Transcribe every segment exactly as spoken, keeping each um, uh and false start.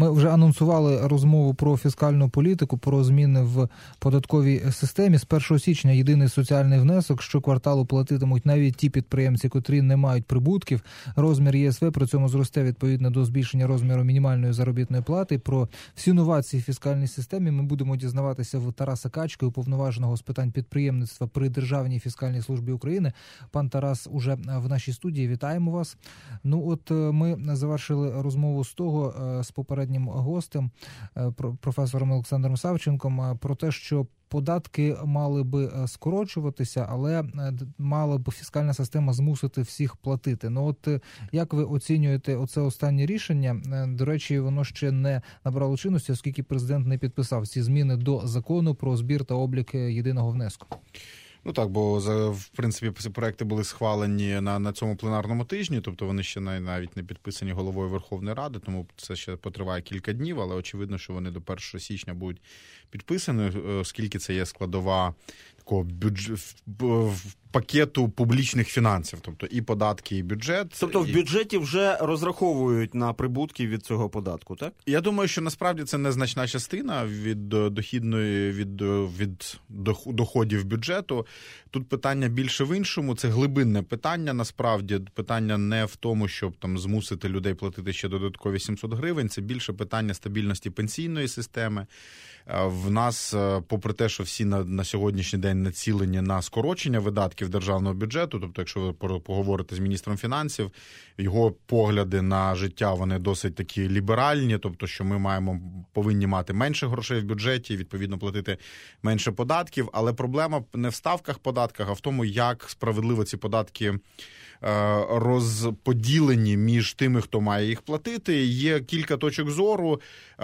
Ми вже анонсували розмову про фіскальну політику, про зміни в податковій системі. З першого січня єдиний соціальний внесок щокварталу платитимуть навіть ті підприємці, котрі не мають прибутків. Розмір ЄСВ при цьому зросте відповідно до збільшення розміру мінімальної заробітної плати. Про всі новації в фіскальній системі ми будемо дізнаватися в Тараса Качки, уповноваженого з питань підприємництва при Державній фіскальній службі України. Пан Тарас уже в нашій студії. Вітаємо вас. Ну от ми завершили розмову з того, з попереднім гостем, професором Олександром Савченком, про те, що податки мали би скорочуватися, але мала б фіскальна система змусити всіх платити. Ну от як ви оцінюєте оце останнє рішення? До речі, воно ще не набрало чинності, оскільки президент не підписав ці зміни до закону про збір та облік єдиного внеску. Ну так, бо, в принципі, ці проекти були схвалені на, на цьому пленарному тижні, тобто вони ще навіть не підписані головою Верховної Ради, тому це ще потриває кілька днів, але очевидно, що вони до першого січня будуть підписані, оскільки це є складова такого бюджет, пакету публічних фінансів, тобто і податки, і бюджет. Тобто і... в бюджеті вже розраховують на прибутки від цього податку, так? Я думаю, що насправді це незначна частина від дохідної, від, від доходів бюджету. Тут питання більше в іншому, це глибинне питання, насправді. Питання не в тому, щоб там змусити людей платити ще додаткові сімсот гривень, це більше питання стабільності пенсійної системи. В нас, попри те, що всі на, на сьогоднішній день націлені на скорочення видатків державного бюджету, тобто якщо ви поговорите з міністром фінансів, його погляди на життя, вони досить такі ліберальні, тобто що ми маємо, повинні мати менше грошей в бюджеті, відповідно платити менше податків, але проблема не в ставках податках, а в тому, як справедливо ці податки розподілені між тими, хто має їх платити. Є кілька точок зору,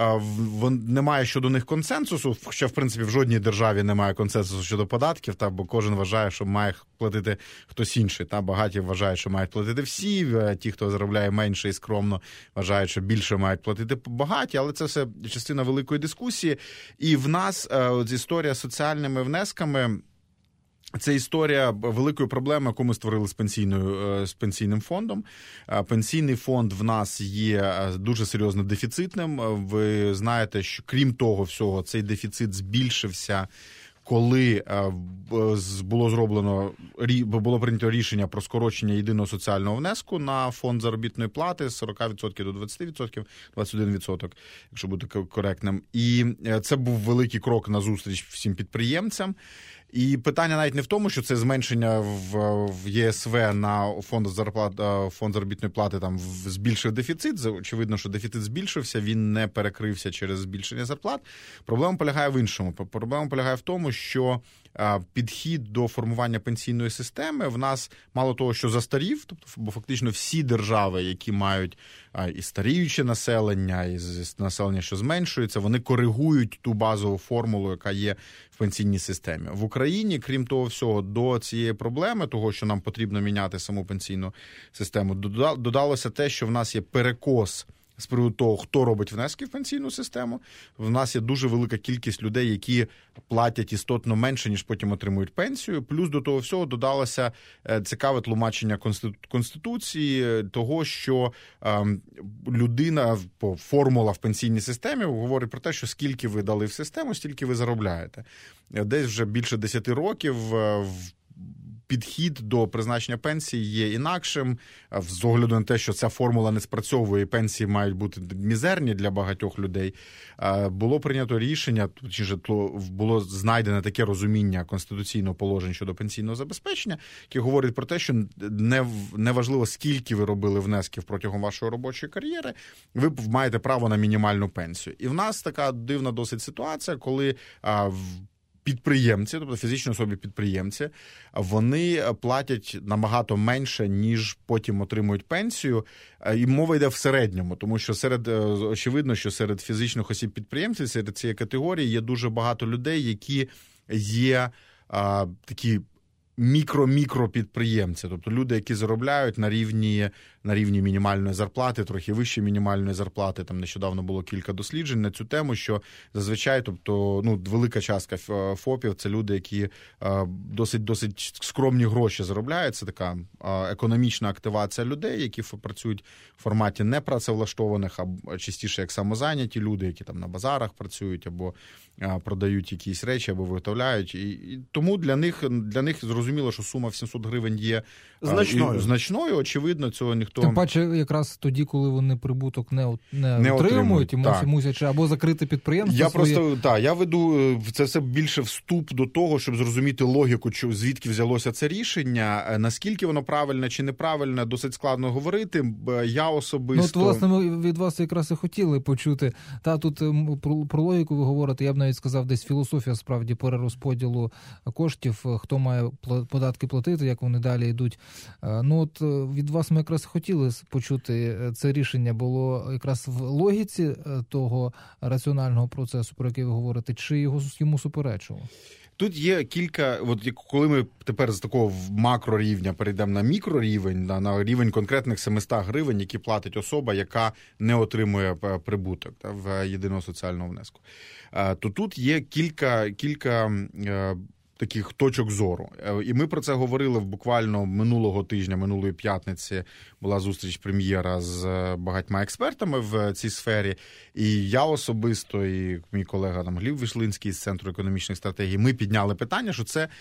немає щодо них консенсусу, хоча, в принципі, в жодній державі немає консенсусу щодо податків, та, бо кожен вважає, що має платити хтось інший. Та, багаті вважають, що мають платити всі, ті, хто заробляє менше і скромно, вважають, що більше мають платити багаті, але це все частина великої дискусії. І в нас от, історія з соціальними внесками – це історія великої проблеми, яку ми створили з пенсійною, з пенсійним фондом. Пенсійний фонд в нас є дуже серйозно дефіцитним. Ви знаєте, що крім того всього, цей дефіцит збільшився, коли було зроблено, було прийнято рішення про скорочення єдиного соціального внеску на фонд заробітної плати з сорок відсотків до двадцять відсотків, двадцять один відсоток, якщо бути коректним. І це був великий крок назустріч всім підприємцям. І питання навіть не в тому, що це зменшення в, в ЄСВ на фонд зарплат, фонд заробітної плати там збільшив дефіцит. Очевидно, що дефіцит збільшився, він не перекрився через збільшення зарплат. Проблема полягає в іншому. Проблема полягає в тому, що підхід до формування пенсійної системи в нас мало того, що застарів, тобто, бо фактично всі держави, які мають і старіюче населення, і населення, що зменшується, вони коригують ту базову формулу, яка є в пенсійній системі. В Україні, крім того всього, до цієї проблеми, того, що нам потрібно міняти саму пенсійну систему, додалося те, що в нас є перекос з приводу того, хто робить внески в пенсійну систему. В нас є дуже велика кількість людей, які платять істотно менше, ніж потім отримують пенсію. Плюс до того всього додалося цікаве тлумачення Конституції, того, що людина, формула в пенсійній системі говорить про те, що скільки ви дали в систему, стільки ви заробляєте. Десь вже більше десяти років в підхід до призначення пенсії є інакшим, з огляду на те, що ця формула не спрацьовує, пенсії мають бути мізерні для багатьох людей. Було прийнято рішення, точніше, було знайдене таке розуміння конституційного положення щодо пенсійного забезпечення, яке говорить про те, що не, не важливо, скільки ви робили внесків протягом вашої робочої кар'єри, ви маєте право на мінімальну пенсію. І в нас така дивна досить ситуація, коли в підприємці, тобто фізичні особи-підприємці, вони платять набагато менше, ніж потім отримують пенсію. І мова йде в середньому, тому що серед, очевидно, що серед фізичних осіб-підприємців, серед цієї категорії є дуже багато людей, які є а, такі мікро-мікро підприємці, тобто люди, які заробляють на рівні на рівні мінімальної зарплати, трохи вище мінімальної зарплати. Там нещодавно було кілька досліджень на цю тему, що зазвичай, тобто, ну, велика частка ФОПів – це люди, які досить-досить скромні гроші заробляють. Це така економічна активація людей, які працюють в форматі непрацевлаштованих, а частіше як самозайняті люди, які там на базарах працюють або продають якісь речі, або виготовляють. І, і тому для них, для них зрозуміло, що сума в сімсот гривень є значною. І, значною. Очевидно, цього ніхто... Тим паче, якраз тоді, коли вони прибуток не, не, не отримують, і мусять або закрити підприємство Я своє. просто, так, я веду це все більше вступ до того, щоб зрозуміти логіку, звідки взялося це рішення, наскільки воно правильне чи неправильне, досить складно говорити. Я особисто... Ну, от, власне, ми від вас якраз і хотіли почути. Та, тут про, про логіку ви говорите, я б навіть сказав, десь філософія, справді, перерозподілу коштів, хто має податки платити, як вони далі йдуть. Ну, от від вас ми якраз хотіли почути, це рішення було якраз в логіці того раціонального процесу, про який ви говорите, чи його, йому суперечило? Тут є кілька, от коли ми тепер з такого макрорівня перейдемо на мікрорівень, на, на рівень конкретних семисот гривень, які платить особа, яка не отримує прибуток та, в єдиного соціального внеску, то тут є кілька, кілька таких точок зору. І ми про це говорили буквально минулого тижня, минулої п'ятниці була зустріч прем'єра з багатьма експертами в цій сфері. І я особисто, і мій колега там Гліб Вишлинський з Центру економічних стратегій, ми підняли питання, що це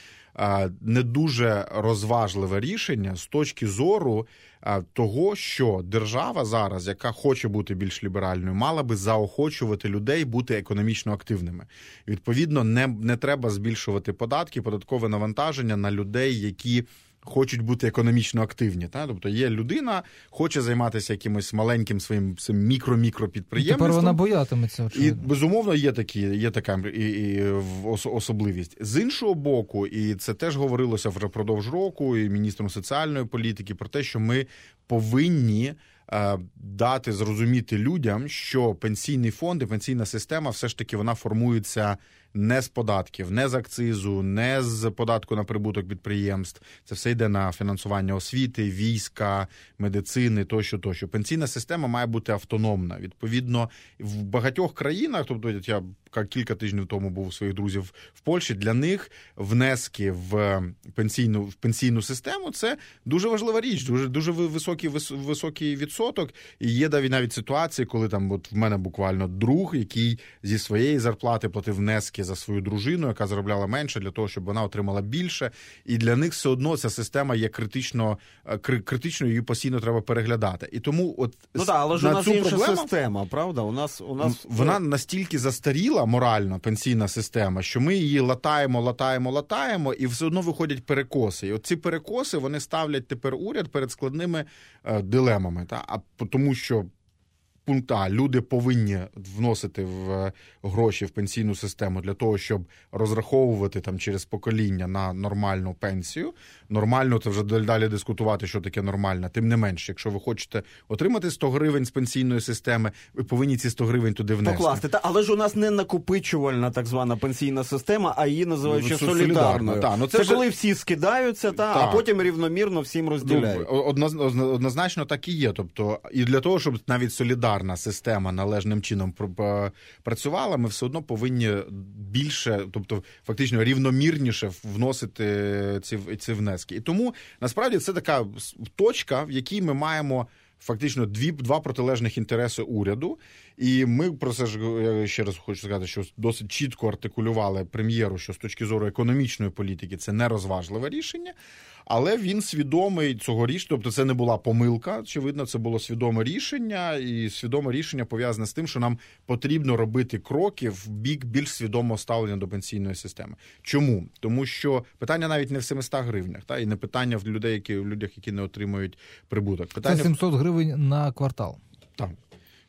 не дуже розважливе рішення з точки зору того, що держава зараз, яка хоче бути більш ліберальною, мала би заохочувати людей бути економічно активними. Відповідно, не, не треба збільшувати податки, податкове навантаження на людей, які хочуть бути економічно активні. Та? Тобто є людина, хоче займатися якимось маленьким своїм мікро-мікро підприємництвом. Тепер вона боятиметься. Очевидно. І, безумовно, є такі, є така і, і особливість. З іншого боку, і це теж говорилося вже впродовж року, і міністром соціальної політики, про те, що ми повинні е, дати зрозуміти людям, що пенсійний фонд і пенсійна система все ж таки вона формується не з податків, не з акцизу, не з податку на прибуток підприємств. Це все йде на фінансування освіти, війська, медицини, тощо, тощо. Пенсійна система має бути автономна. Відповідно, в багатьох країнах, тобто я кілька тижнів тому був у своїх друзів в Польщі, для них внески в пенсійну, в пенсійну систему – це дуже важлива річ, дуже, дуже високий, високий відсоток. І є навіть ситуації, коли там от в мене буквально друг, який зі своєї зарплати платив внески за свою дружину, яка заробляла менше, для того, щоб вона отримала більше. І для них все одно ця система є критично, критичною, її постійно треба переглядати. І тому от ну так, але ж на у нас цю інша проблему, система, правда? У нас, у нас... Вона настільки застаріла морально, пенсійна система, що ми її латаємо, латаємо, латаємо, і все одно виходять перекоси. І от ці перекоси, вони ставлять тепер уряд перед складними е, дилемами. Та? А тому що пункт А. Люди повинні вносити в гроші в пенсійну систему для того, щоб розраховувати там через покоління на нормальну пенсію. Нормально, це вже далі дискутувати, що таке нормально. Тим не менше, якщо ви хочете отримати сто гривень з пенсійної системи, ви повинні ці сто гривень туди внести. Покласти. Та, але ж у нас не накопичувальна так звана пенсійна система, а її називають ще солідарною. солідарно. Та, ну це це вже... коли всі скидаються, та, та. а потім рівномірно всім розділяють. Ну, однозначно так і є. Тобто, і для того, щоб навіть солідарна система належним чином працювала, ми все одно повинні більше, тобто фактично рівномірніше вносити ці, ці внески. І тому, насправді, це така точка, в якій ми маємо фактично дві, два протилежних інтереси уряду. І ми про це ж, я ще раз хочу сказати, що досить чітко артикулювали прем'єру, що з точки зору економічної політики це не розважливе рішення, але він свідомий цього рішення, тобто це не була помилка, очевидно, це було свідоме рішення, і свідоме рішення пов'язане з тим, що нам потрібно робити кроки в бік більш свідомого ставлення до пенсійної системи. Чому? Тому що питання навіть не в семисот гривнях, та, і не питання в людей, які, в людях, які не отримують прибуток. Питання... Це сімсот гривень на квартал. Так.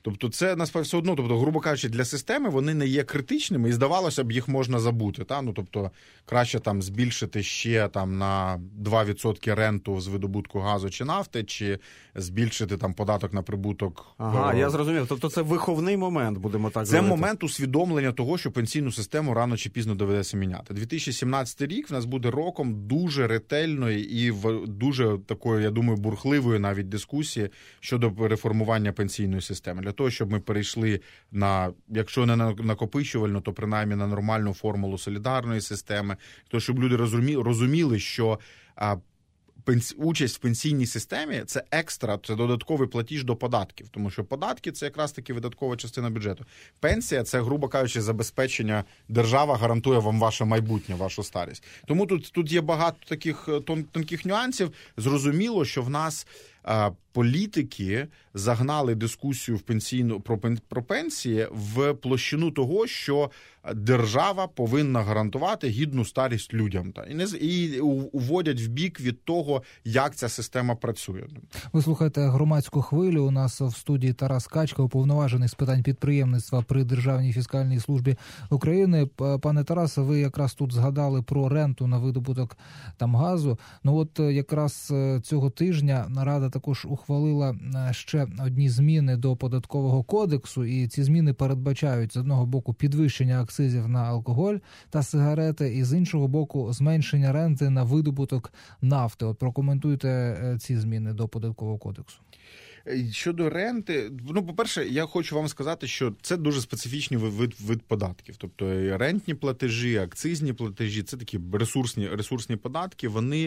Тобто це, насправді, все одно, тобто, грубо кажучи, для системи вони не є критичними, і здавалося б, їх можна забути. Та? Ну, тобто, краще там збільшити ще там на два відсотки ренту з видобутку газу чи нафти, чи збільшити там податок на прибуток. Ага, я зрозумів. Тобто це виховний момент, будемо так Це говорити. момент усвідомлення того, що пенсійну систему рано чи пізно доведеться міняти. дві тисячі сімнадцятий рік в нас буде роком дуже ретельної і в дуже такої, я думаю, бурхливої навіть дискусії щодо реформування пенсійної системи. Для того, щоб ми перейшли на, якщо не на накопичувальну, то принаймні на нормальну формулу солідарної системи, то щоб люди розуміли, розуміли, що а, пенс... участь в пенсійній системі – це екстра, це додатковий платіж до податків, тому що податки – це якраз таки видаткова частина бюджету. Пенсія – це, грубо кажучи, забезпечення, держава гарантує вам ваше майбутнє, вашу старість. Тому тут, тут є багато таких тон, тонких нюансів. Зрозуміло, що в нас а, політики загнали дискусію в пенсійну про, про пенсії в площину того, що держава повинна гарантувати гідну старість людям. Та, і, не, і уводять в бік від того, як ця система працює. Ви слухаєте громадську хвилю. У нас в студії Тарас Качка, уповноважений з питань підприємництва при Державній фіскальній службі України. Пане Тарасе, ви якраз тут згадали про ренту на видобуток там газу. Ну от якраз цього тижня Рада також ухвалила ще одні зміни до податкового кодексу, і ці зміни передбачають з одного боку підвищення акцизів на алкоголь та сигарети, і з іншого боку зменшення ренти на видобуток нафти. От прокоментуйте ці зміни до податкового кодексу. Щодо ренти, ну, по-перше, я хочу вам сказати, що це дуже специфічний вид, вид податків. Тобто рентні платежі, акцизні платежі – це такі ресурсні, ресурсні податки, вони...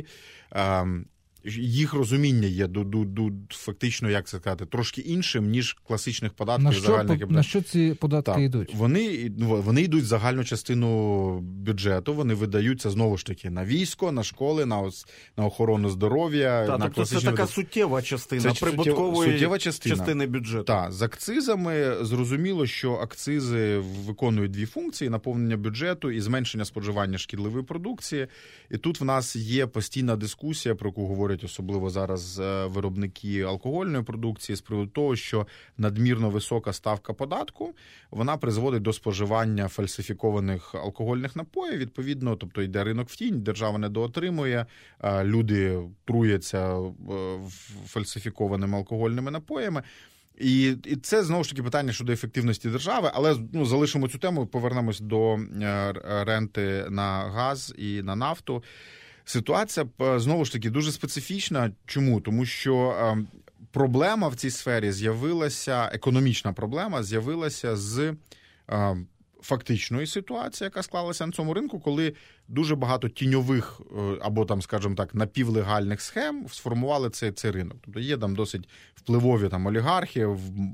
Ем, їх розуміння є до, до, до, фактично, як це сказати, трошки іншим, ніж класичних податків. На що, на що ці податки так, йдуть? Вони, вони йдуть в загальну частину бюджету, вони видаються, знову ж таки, на військо, на школи, на, на охорону здоров'я. Так, на тобто це така суттєва частина це прибуткової суттєва частина. частини бюджету. Так, з акцизами зрозуміло, що акцизи виконують дві функції: наповнення бюджету і зменшення споживання шкідливої продукції. І тут в нас є постійна дискусія, про яку говорять особливо зараз виробники алкогольної продукції, з приводу того, що надмірно висока ставка податку, вона призводить до споживання фальсифікованих алкогольних напоїв. Відповідно, тобто йде ринок в тінь, держава недоотримує, люди труяться фальсифікованими алкогольними напоями. І, і це, знову ж таки, питання щодо ефективності держави, але ну, залишимо цю тему, повернемось до ренти на газ і на нафту. Ситуація, знову ж таки, дуже специфічна. Чому? Тому що проблема в цій сфері з'явилася, економічна проблема з'явилася з фактичної ситуації, яка склалася на цьому ринку, коли дуже багато тіньових або, там, скажімо так, напівлегальних схем сформували цей, цей ринок. Тобто є там досить впливові там олігархи,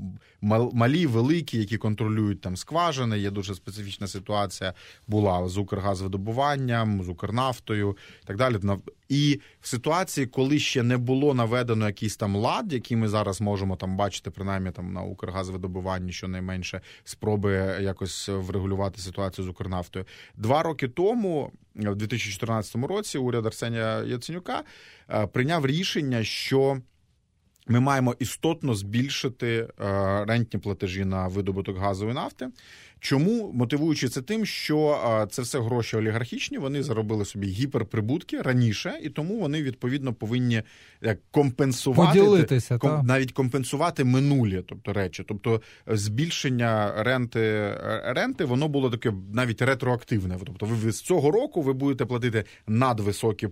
малі, великі, які контролюють там скважини. Є дуже специфічна ситуація була з Укргазвидобуванням, з Укрнафтою і так далі. І в ситуації, коли ще не було наведено якийсь там лад, який ми зараз можемо там бачити, принаймні там на Укргазвидобуванні, щонайменше спроби якось врегулювати ситуацію з Укрнафтою. Два роки тому, в дві тисячі чотирнадцятому році, уряд Арсенія Яценюка прийняв рішення, що ми маємо істотно збільшити рентні платежі на видобуток газу і нафти. Чому? Мотивуючи це тим, що це все гроші олігархічні, вони заробили собі гіперприбутки раніше, і тому вони, відповідно, повинні як компенсувати, поділитися, ком, навіть компенсувати минулі, тобто речі. Тобто збільшення ренти, ренти, воно було таке навіть ретроактивне. Тобто ви з цього року ви будете платити надвисокі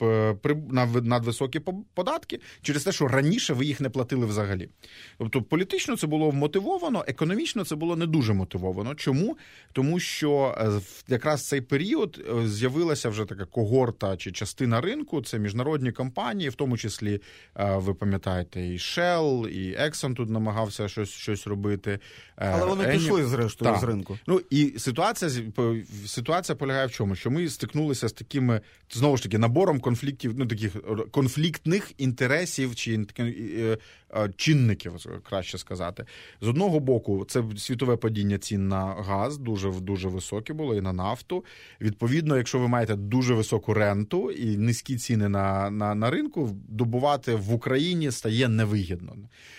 надвисокі податки через те, що раніше ви їх не платили взагалі. Тобто політично це було вмотивовано, економічно це було не дуже мотивовано. Чому? Тому що якраз в цей період з'явилася вже така когорта чи частина ринку, це міжнародні компанії, в тому числі, ви пам'ятаєте, і Shell, і Exxon тут намагався щось, щось робити. Але вони Ені... пішли зрештою так. з ринку. Ну і ситуація, ситуація полягає в чому? Що ми стикнулися з такими, знову ж таки, набором конфліктів, ну таких конфліктних інтересів чи чинників, краще сказати. З одного боку, це світове падіння цін на газ, дуже, дуже високе було, і на нафту. Відповідно, якщо ви маєте дуже високу ренту і низькі ціни на, на, на ринку, добувати в Україні стає невигідно.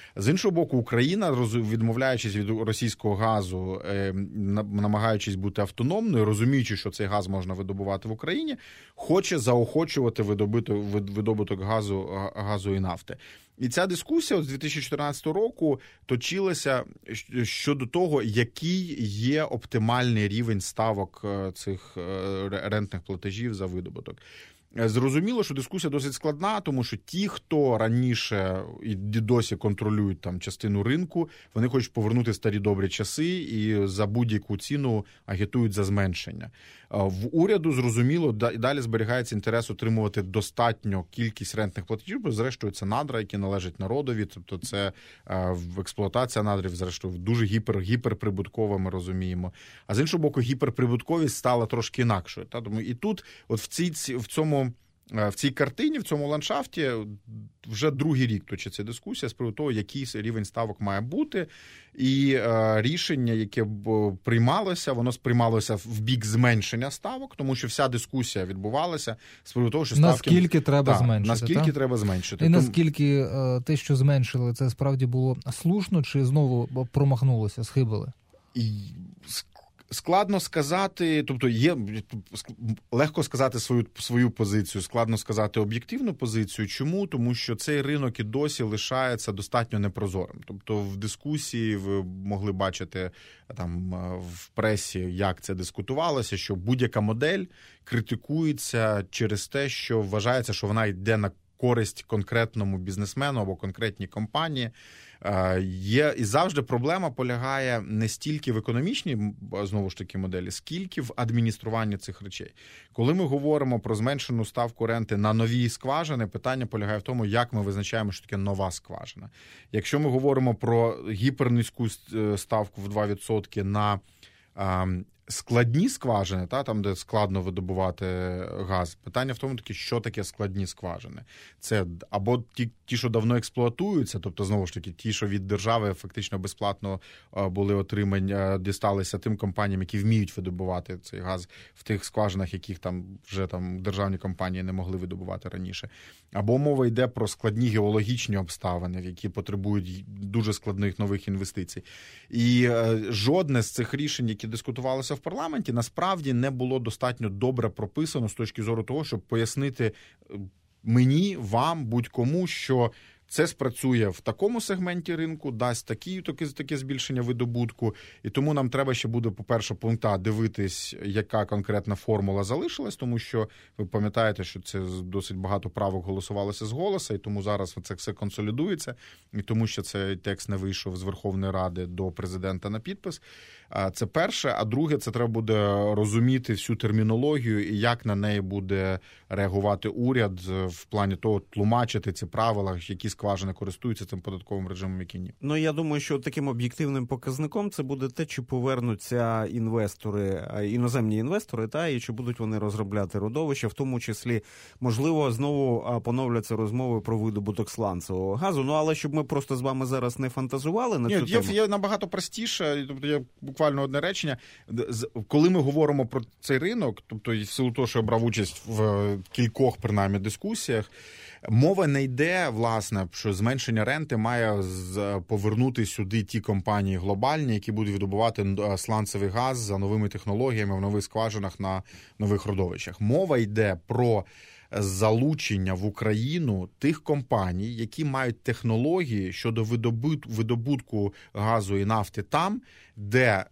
З іншого боку, Україна, відмовляючись від російського газу, намагаючись бути автономною, розуміючи, що цей газ можна видобувати в Україні, хоче заохочувати видобуток газу, газу і нафти. І ця дискусія з дві тисячі чотирнадцятого року точилася щодо того, який є оптимальний рівень ставок цих рентних платежів за видобуток. Зрозуміло, що дискусія досить складна, тому що ті, хто раніше і досі контролюють там частину ринку, вони хочуть повернути старі добрі часи і за будь-яку ціну агітують за зменшення. В уряду, зрозуміло, і далі зберігається інтерес отримувати достатньо кількість рентних платежів, бо зрештою це надра, які належать народові, тобто це експлуатація надрів, зрештою, дуже гіпер, гіперприбуткова, ми розуміємо. А з іншого боку, гіперприбутковість стала трошки інакшою. Та? Тому і тут, от в, цій, в цьому В цій картині, в цьому ландшафті вже другий рік точиться дискусія з приводу того, який рівень ставок має бути. І е, рішення, яке б приймалося, воно сприймалося в бік зменшення ставок, тому що вся дискусія відбувалася з приводу того, що ставки... Наскільки треба та, зменшити. Наскільки та? треба зменшити. І тому... наскільки е, те, що зменшили, це справді було слушно, чи знову промахнулося, схибили? І... Складно сказати, тобто є легко сказати свою свою позицію, складно сказати об'єктивну позицію. Чому? Тому що цей ринок і досі лишається достатньо непрозорим. Тобто в дискусії ви могли бачити там в пресі, як це дискутувалося, що будь-яка модель критикується через те, що вважається, що вона йде на користь конкретному бізнесмену або конкретній компанії. Є і завжди проблема полягає не стільки в економічній, знову ж таки, моделі, скільки в адмініструванні цих речей. Коли ми говоримо про зменшену ставку ренти на нові скважини, питання полягає в тому, як ми визначаємо, що таке нова скважина. Якщо ми говоримо про гіпернизьку ставку в два відсотки на складні скважини, та, там, де складно видобувати газ, питання в тому, таки, що таке складні скважини. Це або ті, ті, що давно експлуатуються, тобто, знову ж таки, ті, що від держави фактично безплатно були отримані, дісталися тим компаніям, які вміють видобувати цей газ в тих скважинах, яких там вже там державні компанії не могли видобувати раніше. Або мова йде про складні геологічні обставини, які потребують дуже складних нових інвестицій. І е, жодне з цих рішень, які дискутувалися в парламенті, насправді не було достатньо добре прописано з точки зору того, щоб пояснити мені, вам, будь-кому, що це спрацює в такому сегменті ринку, дасть такі, таке, таке збільшення видобутку. І тому нам треба ще буде, по-перше, пункта дивитись, яка конкретна формула залишилась, тому що ви пам'ятаєте, що це досить багато правок голосувалося з голосу, і тому зараз це все консолідується, і тому що цей текст не вийшов з Верховної Ради до президента на підпис. Це перше. А друге, це треба буде розуміти всю термінологію і як на неї буде реагувати уряд в плані того, тлумачити ці правила, які скважини користуються цим податковим режимом, які ні. Ну, я думаю, що таким об'єктивним показником це буде те, чи повернуться інвестори, іноземні інвестори, та, і чи будуть вони розробляти родовища, в тому числі, можливо, знову поновляться розмови про видобуток сланцевого газу. Ну, але щоб ми просто з вами зараз не фантазували на ні, цю є, тему. Є набагато простіше, тобто є буквально одне речення. Коли ми говоримо про цей ринок, тобто в силу того, що я брав участь в кількох, принаймні, дискусіях, мова не йде, власне, що зменшення ренти має повернути сюди ті компанії глобальні, які будуть видобувати сланцевий газ за новими технологіями в нових скважинах на нових родовищах. Мова йде про залучення в Україну тих компаній, які мають технології щодо видобутку газу і нафти там, де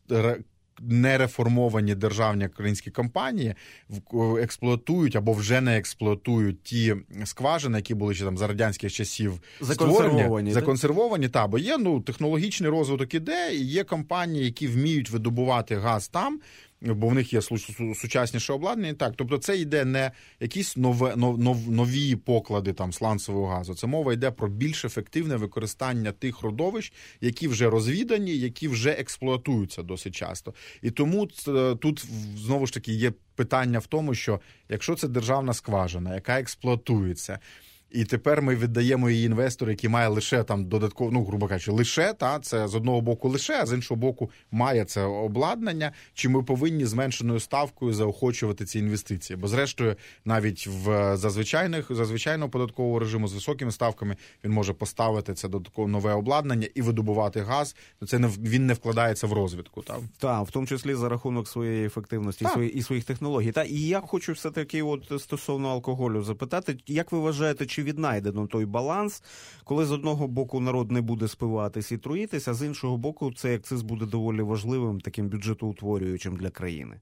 нереформовані державні українські компанії експлуатують або вже не експлуатують ті скважини, які були ще там за радянських часів законсервовані. Законсервовані, та, бо є, ну, технологічний розвиток іде, і є компанії, які вміють видобувати газ там, бо в них є сучасніше обладнання. Так, тобто це йде не якісь нове, нов, нові поклади там сланцевого газу. Це мова йде про більш ефективне використання тих родовищ, які вже розвідані, які вже експлуатуються досить часто. І тому тут знову ж таки є питання в тому, що якщо це державна скважина, яка експлуатується, і тепер ми віддаємо її інвестору, який має лише там додатково, ну, грубо кажучи, лише, та, це з одного боку лише, а з іншого боку має це обладнання, чи ми повинні зменшеною ставкою заохочувати ці інвестиції. Бо зрештою, навіть в зазвичайних, зазвичайного податкового режиму з високими ставками він може поставити це додатково нове обладнання і видобувати газ, то це не, він не вкладається в розвитку. Так, та, в тому числі за рахунок своєї ефективності і, свої, і своїх технологій. Та, і я хочу все-таки от стосовно алкоголю запитати, як ви вважаєте, чи віднайдено той баланс, коли з одного боку народ не буде спиватись і труїтись, а з іншого боку цей акциз буде доволі важливим, таким бюджетоутворюючим для країни?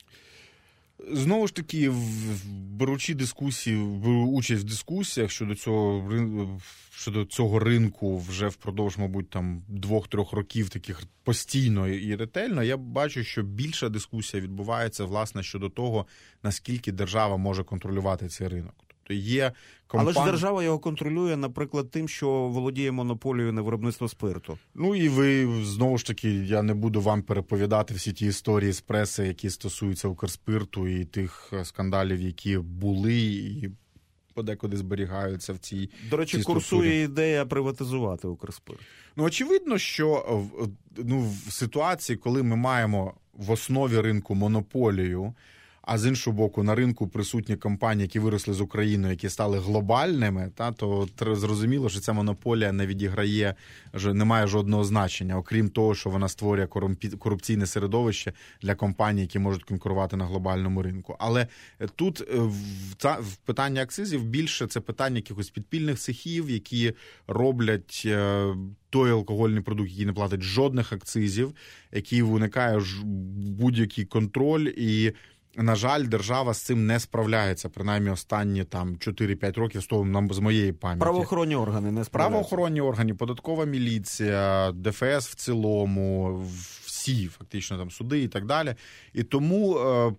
Знову ж таки, беручи дискусії, беру участь в дискусіях щодо цього, щодо цього ринку вже впродовж, мабуть, там двох-трьох років таких постійно і ретельно, я бачу, що більша дискусія відбувається, власне, щодо того, наскільки держава може контролювати цей ринок. Тобто є компанії... Але ж держава його контролює, наприклад, тим, що володіє монополією на виробництво спирту. Ну і ви, знову ж таки, я не буду вам переповідати всі ті історії з преси, які стосуються Укрспирту і тих скандалів, які були і подекуди зберігаються в цій До речі, цій курсує ідея приватизувати Укрспирт. Ну, очевидно, що ну, в ситуації, коли ми маємо в основі ринку монополію, а з іншого боку, на ринку присутні компанії, які виросли з України, які стали глобальними, та, то зрозуміло, що ця монополія не відіграє, не має жодного значення, окрім того, що вона створює корупційне середовище для компаній, які можуть конкурувати на глобальному ринку. Але тут в питанні акцизів більше це питання якихось підпільних цехів, які роблять той алкогольний продукт, який не платить жодних акцизів, який уникає будь-який контроль, і на жаль, держава з цим не справляється, принаймні останні там чотири-п'ять років, з того, з моєї пам'яті. Правоохоронні органи не справляються. Правоохоронні органи, податкова міліція, ДФС в цілому, всі фактично там суди і так далі. І тому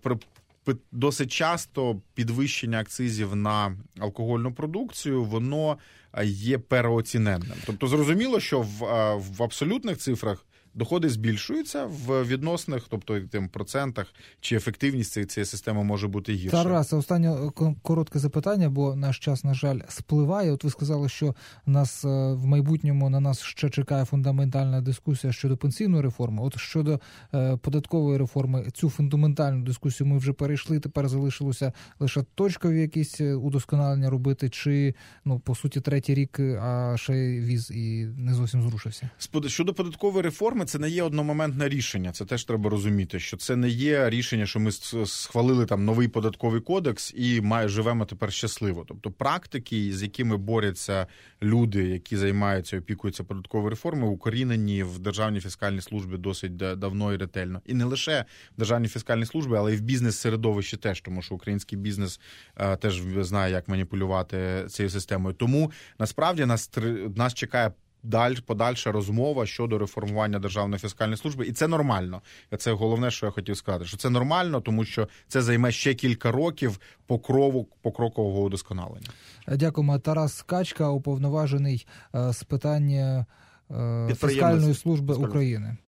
е, досить часто підвищення акцизів на алкогольну продукцію, воно є переоціненним. Тобто зрозуміло, що в, в абсолютних цифрах доходи збільшуються, в відносних, тобто тим процентах, чи ефективність цієї системи може бути гірша. Тарас, останнє коротке запитання, бо наш час, на жаль, спливає. От ви сказали, що нас в майбутньому на нас ще чекає фундаментальна дискусія щодо пенсійної реформи. От щодо е, податкової реформи, цю фундаментальну дискусію ми вже перейшли, тепер залишилося лише точкові якісь удосконалення робити, чи, ну, по суті, третій рік, а ще віз і не зовсім зрушився? Щодо податкової реформи, це не є одномоментне рішення, це теж треба розуміти, що це не є рішення, що ми схвалили там новий податковий кодекс і має, живемо тепер щасливо. Тобто практики, з якими борються люди, які займаються, опікуються податковою реформою, укорінені в Державній фіскальній службі досить давно і ретельно. І не лише в Державній фіскальній службі, але й в бізнес-середовищі теж, тому що український бізнес а, теж знає, як маніпулювати цією системою. Тому, насправді, нас, нас чекає Даль, подальша розмова щодо реформування Державної фіскальної служби. І це нормально. Це головне, що я хотів сказати. Що це нормально, тому що це займе ще кілька років покрову, покрокового удосконалення. Дякуємо. Тарас Качка, уповноважений з питання фіскальної служби України.